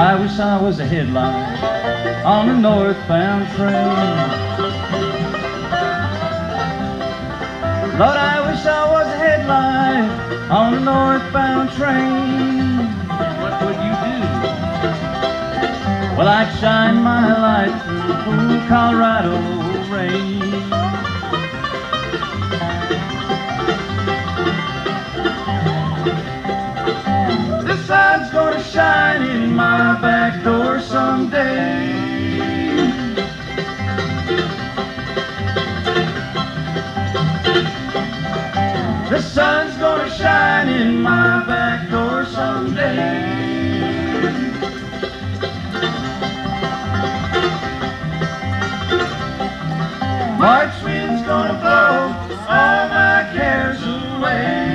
I wish I was a headlight on a northbound train. Lord, I wish I was a headlight on a northbound train. What would you do? Well, I'd shine my light through the cool Colorado rain. The sun's gonna shine in my back door someday. The sun's gonna shine in my back door someday. March wind's gonna blow all my cares away.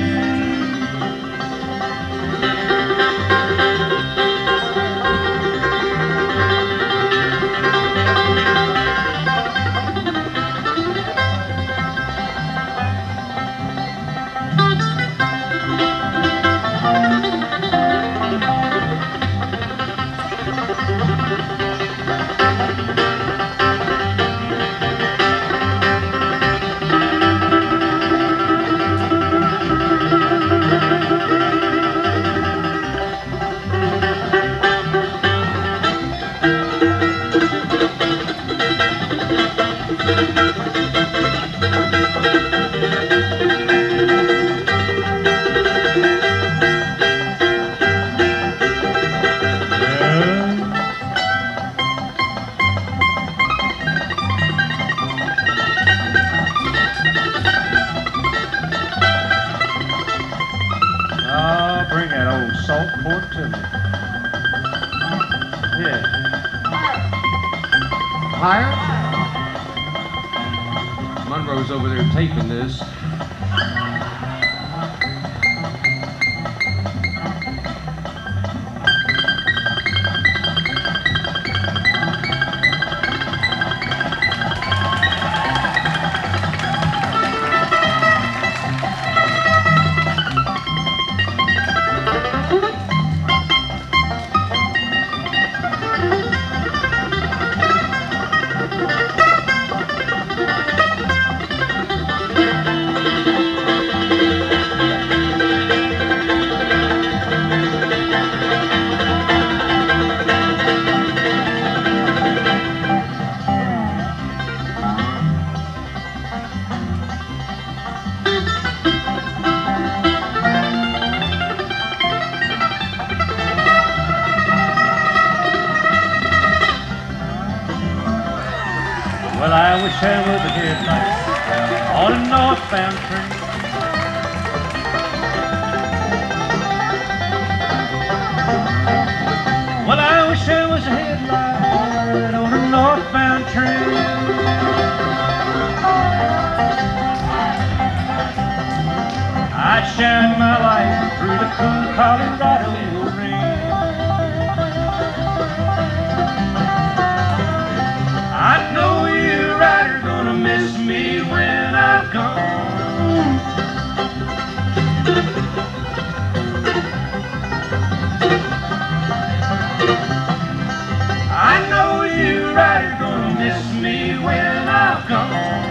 Bring that old salt pork to me. Yeah. Higher? Monroe's over there taping this. Well, I wish I was a headlight on a northbound train. Well, I wish I was a headlight on a northbound train. I'd shine my light through the cool Colorado rain. I know you rider gonna miss me when I'm gone. I know you rider gonna miss me when I'm gone.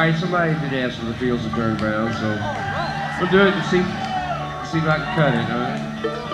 right, somebody did ask for the fields to turn brown, so we'll do it to see if I can cut it, all right?